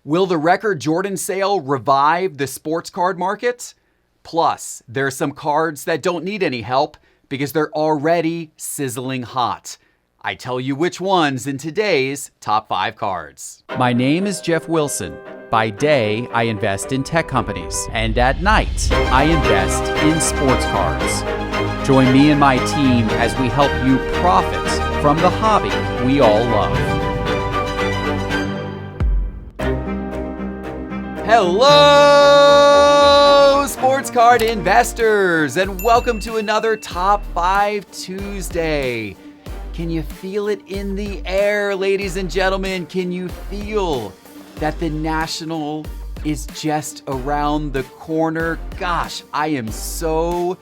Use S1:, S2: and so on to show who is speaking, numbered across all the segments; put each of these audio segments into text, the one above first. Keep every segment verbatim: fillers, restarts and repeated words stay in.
S1: Will the record Jordan sale revive the sports card market? Plus, there are some cards that don't need any help because they're already sizzling hot. I tell you which ones in today's Top five Cards. My name is Jeff Wilson. By day, I invest in tech companies, and at night, I invest in sports cards. Join me and my team as we help you profit from the hobby we all love. Hello, sports card investors, and welcome to another Top five Tuesday. Can you feel it in the air, ladies and gentlemen? Can you feel that the National is just around the corner? Gosh, I am so,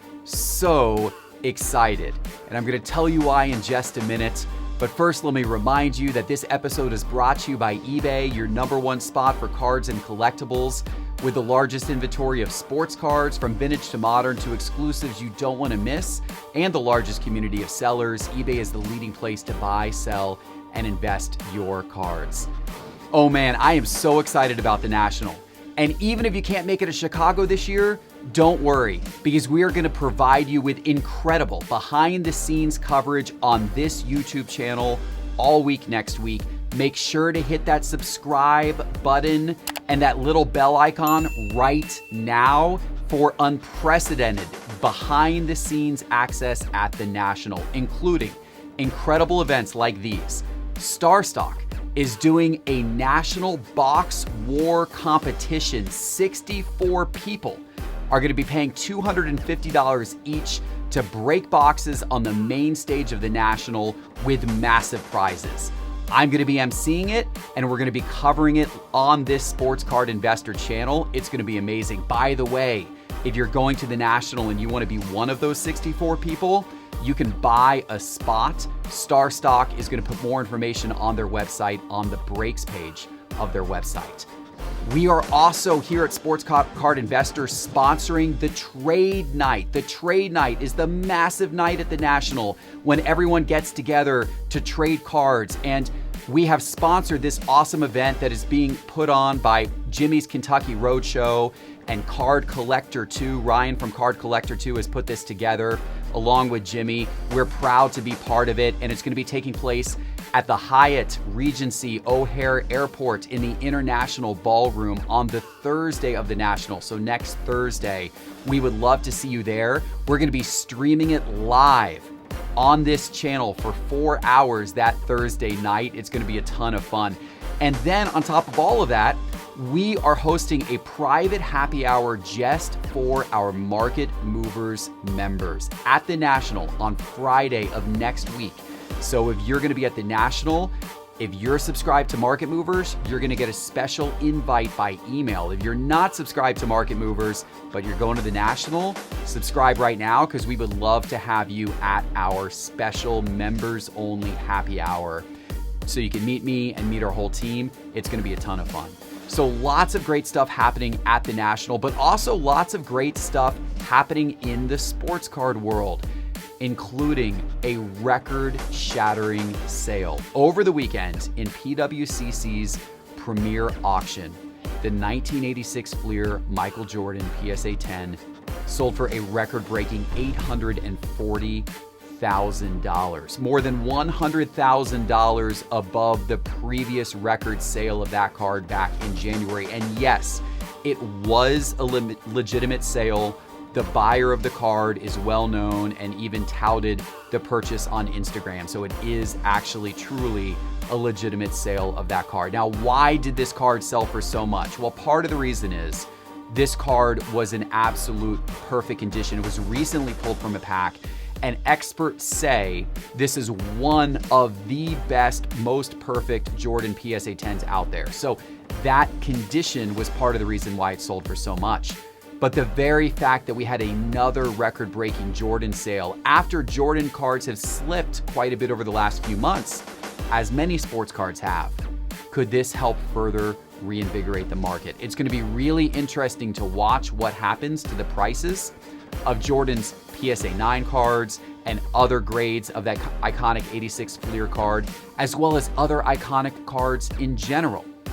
S1: so excited. And I'm going to tell you why in just a minute. But first, let me remind you that this episode is brought to you by eBay, your number one spot for cards and collectibles. With the largest inventory of sports cards, from vintage to modern to exclusives you don't want to miss, and the largest community of sellers, eBay is the leading place to buy, sell, and invest your cards. Oh man, I am so excited about the National. And even if you can't make it to Chicago this year, don't worry, because we are going to provide you with incredible behind-the-scenes coverage on this YouTube channel all week next week. Make sure to hit that subscribe button and that little bell icon right now for unprecedented behind-the-scenes access at the National, including incredible events like these. StarStock is doing a national box war competition. sixty-four people are going to be paying two hundred fifty dollars each to break boxes on the main stage of the National with massive prizes. I'm going to be emceeing it, and we're going to be covering it on this Sports Card Investor channel. It's going to be amazing. By the way, if you're going to the National and you want to be one of those sixty-four people, you can buy a spot. StarStock is going to put more information on their website on the breaks page of their website. We are also here at Sports Card Investor sponsoring the Trade Night. The Trade Night is the massive night at the National when everyone gets together to trade cards. And we have sponsored this awesome event that is being put on by Jimmy's Kentucky Roadshow and Card Collector two. Ryan from Card Collector two has put this together along with Jimmy. We're proud to be part of it, and it's going to be taking place at the Hyatt Regency O'Hare Airport in the International Ballroom on the Thursday of the National. So next Thursday, we would love to see you there. We're going to be streaming it live on this channel for four hours that Thursday night. It's going to be a ton of fun. And then on top of all of that, we are hosting a private happy hour just for our Market Movers members at the National on Friday of next week. So if you're going to be at the National, if you're subscribed to Market Movers, you're going to get a special invite by email. If you're not subscribed to Market Movers, but you're going to the National, subscribe right now, because we would love to have you at our special members only happy hour so you can meet me and meet our whole team. It's going to be a ton of fun. So lots of great stuff happening at the National, but also lots of great stuff happening in the sports card world, including a record-shattering sale over the weekend in P W C C's premier auction. The nineteen eighty-six Fleer Michael Jordan P S A ten sold for a record-breaking eight hundred forty thousand dollars, more than one hundred thousand dollars above the previous record sale of that card back in January. And yes, it was a le- legitimate sale. The buyer of the card is well known and even touted the purchase on Instagram. So it is actually truly a legitimate sale of that card. Now, why did this card sell for so much? Well, part of the reason is this card was in absolute perfect condition. It was recently pulled from a pack, and experts say this is one of the best, most perfect Jordan P S A tens out there. So that condition was part of the reason why it sold for so much. But the very fact that we had another record-breaking Jordan sale after Jordan cards have slipped quite a bit over the last few months, as many sports cards have, could this help further reinvigorate the market? It's going to be really interesting to watch what happens to the prices of Jordan's P S A nine cards and other grades of that iconic eighty-six Fleer card, as well as other iconic cards in general.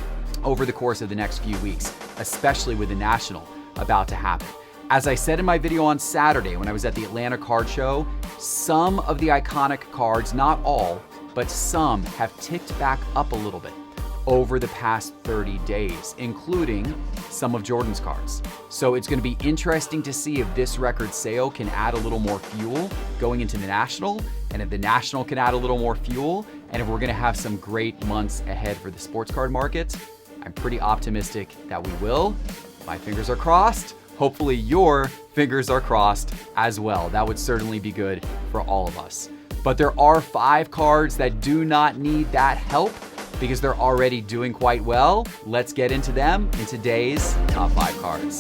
S1: over the course of the next few weeks, especially with the National about to happen. As I said in my video on Saturday when I was at the Atlanta Card Show, some of the iconic cards, not all, but some have ticked back up a little bit over the past thirty days, including some of Jordan's cards. So it's going to be interesting to see if this record sale can add a little more fuel going into the National, and if the National can add a little more fuel, and if we're going to have some great months ahead for the sports card market. I'm pretty optimistic that we will. My fingers are crossed. Hopefully your fingers are crossed as well. That would certainly be good for all of us. But there are five cards that do not need that help because they're already doing quite well. Let's get into them in today's top five cards.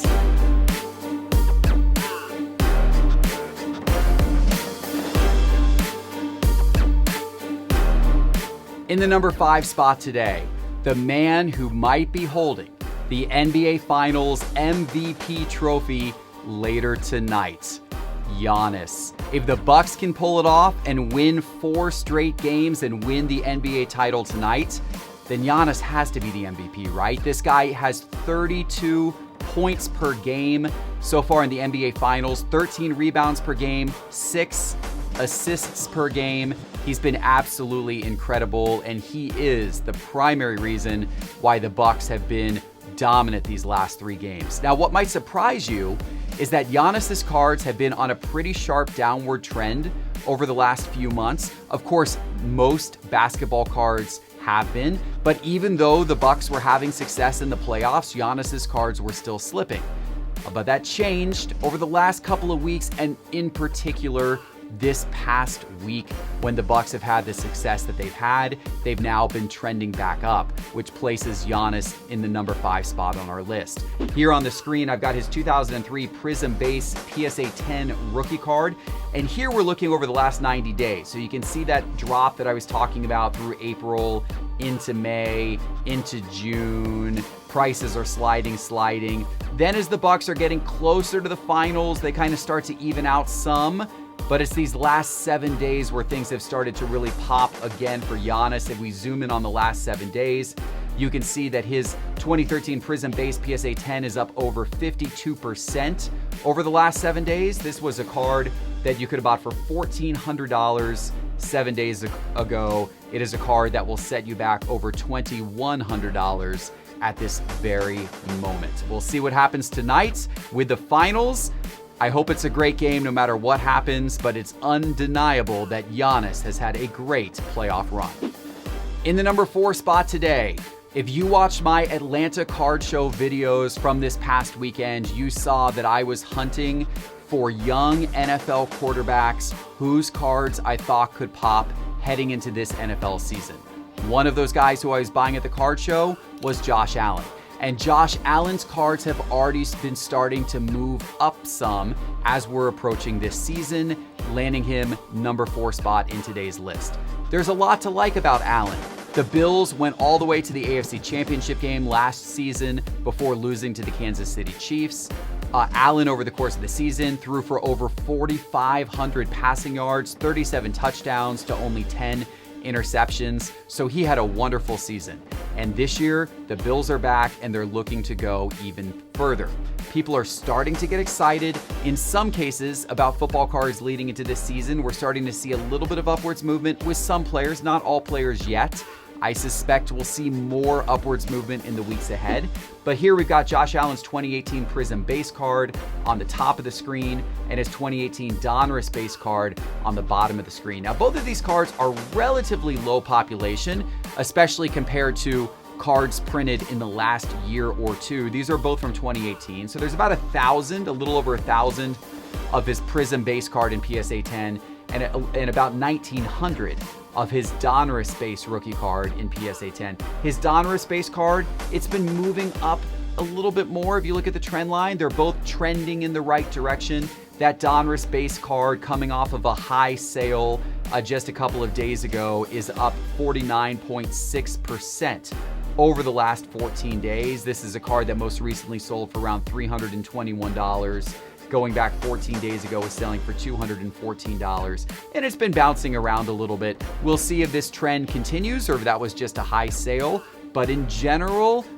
S1: In the number five spot today, the man who might be holding the N B A Finals M V P trophy later tonight, Giannis. If the Bucks can pull it off and win four straight games and win the N B A title tonight, then Giannis has to be the M V P, right? This guy has thirty-two points per game so far in the N B A Finals, thirteen rebounds per game, six assists per game. He's been absolutely incredible, and he is the primary reason why the Bucks have been dominant these last three games. Now, what might surprise you is that Giannis's cards have been on a pretty sharp downward trend over the last few months. Of course, most basketball cards have been, but even though the Bucks were having success in the playoffs, Giannis's cards were still slipping. But that changed over the last couple of weeks, and in particular this past week when the Bucks have had the success that they've had. They've now been trending back up, which places Giannis in the number five spot on our list. Here on the screen, I've got his two thousand three Prism Base P S A ten rookie card. And here we're looking over the last ninety days. So you can see that drop that I was talking about through April, into May, into June. Prices are sliding, sliding. Then as the Bucks are getting closer to the finals, they kind of start to even out some. But it's these last seven days where things have started to really pop again for Giannis. If we zoom in on the last seven days, you can see that his twenty thirteen Prism Base P S A ten is up over fifty-two percent over the last seven days. This was a card that you could have bought for fourteen hundred dollars seven days ago. It is a card that will set you back over twenty-one hundred dollars at this very moment. We'll see what happens tonight with the finals. I hope it's a great game no matter what happens, but it's undeniable that Giannis has had a great playoff run. In the number four spot today, if you watched my Atlanta Card Show videos from this past weekend, you saw that I was hunting for young N F L quarterbacks whose cards I thought could pop heading into this N F L season. One of those guys who I was buying at the card show was Josh Allen. And Josh Allen's cards have already been starting to move up some as we're approaching this season, landing him number four spot in today's list. There's a lot to like about Allen. The Bills went all the way to the A F C Championship game last season before losing to the Kansas City Chiefs. Uh, Allen, over the course of the season, threw for over forty-five hundred passing yards, thirty-seven touchdowns to only ten interceptions. So he had a wonderful season. And this year, the Bills are back and they're looking to go even further. People are starting to get excited in some cases about football cards leading into this season. We're starting to see a little bit of upwards movement with some players, not all players yet. I suspect we'll see more upwards movement in the weeks ahead. But here we've got Josh Allen's twenty eighteen Prism Base card on the top of the screen and his twenty eighteen Donruss Base card on the bottom of the screen. Now, both of these cards are relatively low population, especially compared to cards printed in the last year or two. These are both from twenty eighteen. So there's about a thousand, a little over a thousand of his Prism Base card in P S A ten and, and about nineteen hundred of his Donruss Base rookie card in P S A ten. His Donruss Base card, it's been moving up a little bit more. If you look at the trend line, they're both trending in the right direction. That Donruss Base card, coming off of a high sale uh, just a couple of days ago, is up forty-nine point six percent over the last fourteen days. This is a card that most recently sold for around three hundred twenty-one dollars. Going back fourteen days ago, was selling for two hundred fourteen dollars, and it's been bouncing around a little bit. We'll see if this trend continues or if that was just a high sale. But in general,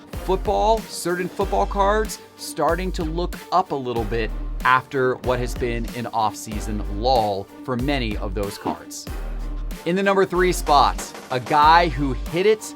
S1: football, certain football cards starting to look up a little bit after what has been an off-season lull for many of those cards. In the number three spot, a guy who hit it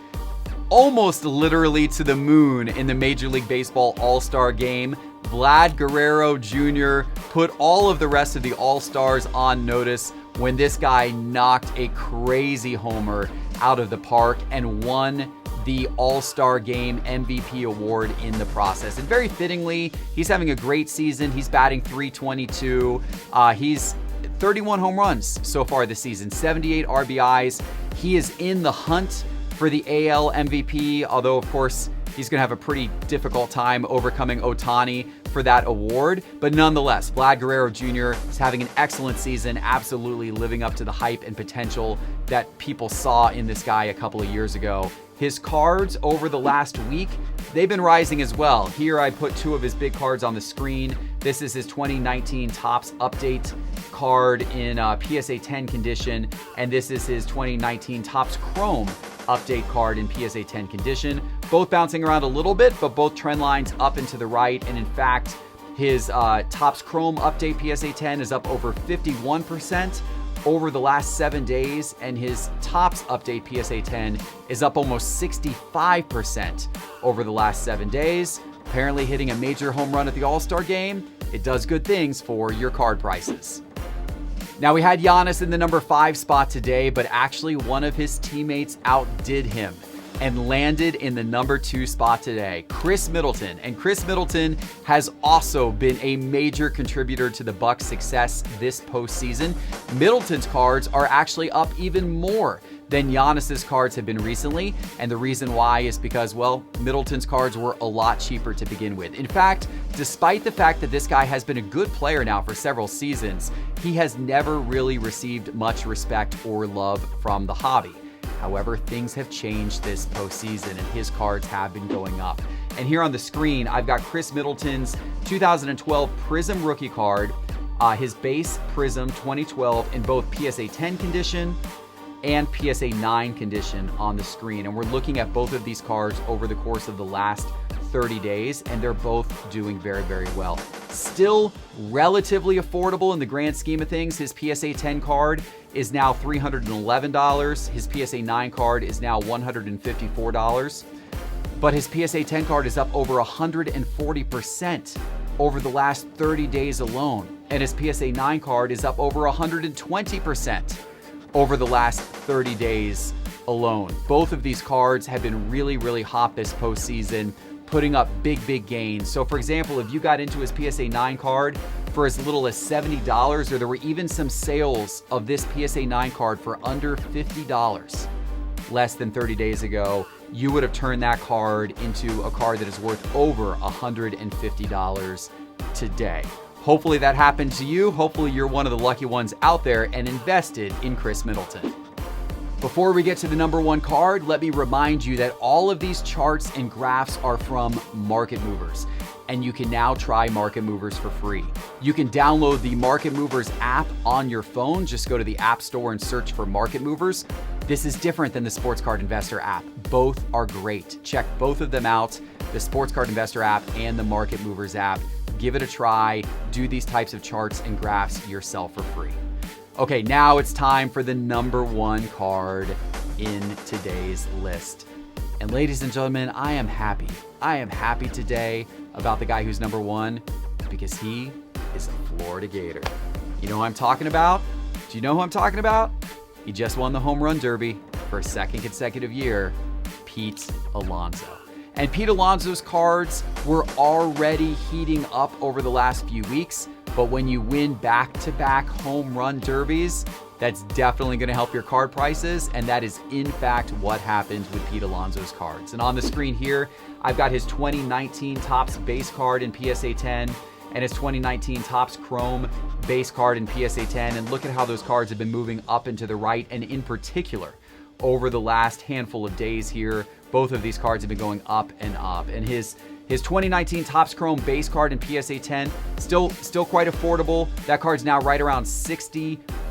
S1: almost literally to the moon in the Major League Baseball All-Star Game. Vlad Guerrero Junior put all of the rest of the All-Stars on notice when this guy knocked a crazy homer out of the park and won the All-Star Game M V P award in the process. And very fittingly, he's having a great season. He's batting three twenty-two. Uh, he's thirty-one home runs so far this season, seventy-eight R B Is. He is in the hunt for the A L M V P, although of course he's going to have a pretty difficult time overcoming Ohtani for that award. But nonetheless, Vlad Guerrero Junior is having an excellent season, absolutely living up to the hype and potential that people saw in this guy a couple of years ago. His cards over the last week, they've been rising as well. Here I put two of his big cards on the screen. This is his twenty nineteen Topps Update card in uh, P S A ten condition, and this is his twenty nineteen Topps Chrome Update card in P S A ten condition. Both bouncing around a little bit, but both trend lines up and to the right. And in fact, his uh, Topps Chrome Update P S A ten is up over fifty-one percent over the last seven days, and his Topps Update P S A ten is up almost sixty-five percent over the last seven days. Apparently hitting a major home run at the All-Star Game, it does good things for your card prices. Now, we had Giannis in the number five spot today, but actually one of his teammates outdid him and landed in the number two spot today, Khris Middleton. And Khris Middleton has also been a major contributor to the Bucks' success this postseason. Middleton's cards are actually up even more than Giannis's cards have been recently, and the reason why is because, well, Middleton's cards were a lot cheaper to begin with. In fact, despite the fact that this guy has been a good player now for several seasons, he has never really received much respect or love from the hobby. However, things have changed this postseason, and his cards have been going up. And here on the screen, I've got Khris Middleton's two thousand twelve Prism rookie card, uh, his base Prism twenty twelve in both P S A ten condition and P S A nine condition on the screen. And we're looking at both of these cards over the course of the last thirty days, and they're both doing very, very well. Still relatively affordable in the grand scheme of things. His P S A ten card is now three hundred eleven dollars. His P S A nine card is now one hundred fifty-four dollars. But his P S A ten card is up over one hundred forty percent over the last thirty days alone. And his P S A nine card is up over one hundred twenty percent over the last thirty days alone. Both of these cards have been really, really hot this postseason, putting up big, big gains. So for example, if you got into his P S A nine card for as little as seventy dollars, or there were even some sales of this P S A nine card for under fifty dollars less than thirty days ago, you would have turned that card into a card that is worth over one hundred fifty dollars today. Hopefully that happened to you. Hopefully you're one of the lucky ones out there and invested in Khris Middleton. Before we get to the number one card, let me remind you that all of these charts and graphs are from Market Movers, and you can now try Market Movers for free. You can download the Market Movers app on your phone. Just go to the App Store and search for Market Movers. This is different than the Sports Card Investor app. Both are great. Check both of them out, the Sports Card Investor app and the Market Movers app. Give it a try. Do these types of charts and graphs yourself for free. Okay, now it's time for the number one card in today's list. And ladies and gentlemen, I am happy. I am happy today about the guy who's number one because he is a Florida Gator. You know who I'm talking about? Do you know who I'm talking about? He just won the Home Run Derby for a second consecutive year, Pete Alonso. And Pete Alonso's cards were already heating up over the last few weeks, but when you win back-to-back home run derbies, that's definitely going to help your card prices, and that is in fact what happens with Pete Alonso's cards. And on the screen here, I've got his twenty nineteen Topps base card in P S A ten and his twenty nineteen Topps Chrome base card in P S A ten, and look at how those cards have been moving up and to the right, and in particular, over the last handful of days here, both of these cards have been going up and up. And his His twenty nineteen Topps Chrome base card in P S A ten, still still quite affordable. That card's now right around sixty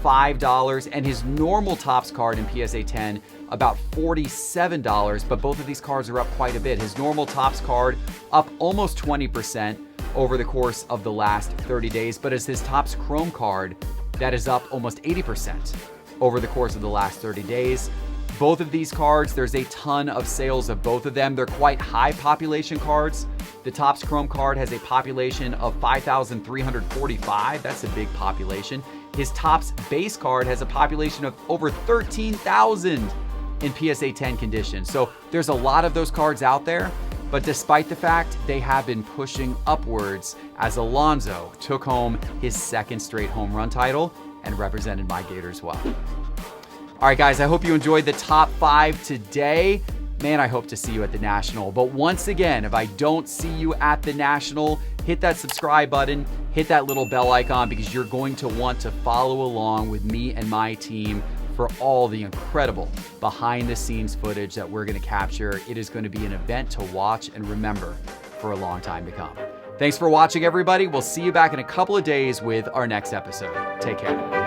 S1: five dollars, and his normal Topps card in P S A ten about forty-seven dollars, but both of these cards are up quite a bit. His normal Topps card up almost twenty percent over the course of the last thirty days, but as his Topps Chrome card, that is up almost eighty percent over the course of the last thirty days. Both of these cards, there's a ton of sales of both of them. They're quite high population cards. The Topps Chrome card has a population of five thousand three hundred forty-five. That's a big population. His Topps base card has a population of over thirteen thousand in P S A ten condition. So there's a lot of those cards out there, but despite the fact they have been pushing upwards as Alonso took home his second straight home run title and represented my Gators well. All right, guys, I hope you enjoyed the top five today. Man, I hope to see you at the National. But once again, if I don't see you at the National, hit that subscribe button, hit that little bell icon, because you're going to want to follow along with me and my team for all the incredible behind the scenes footage that we're going to capture. It is going to be an event to watch and remember for a long time to come. Thanks for watching, everybody. We'll see you back in a couple of days with our next episode. Take care.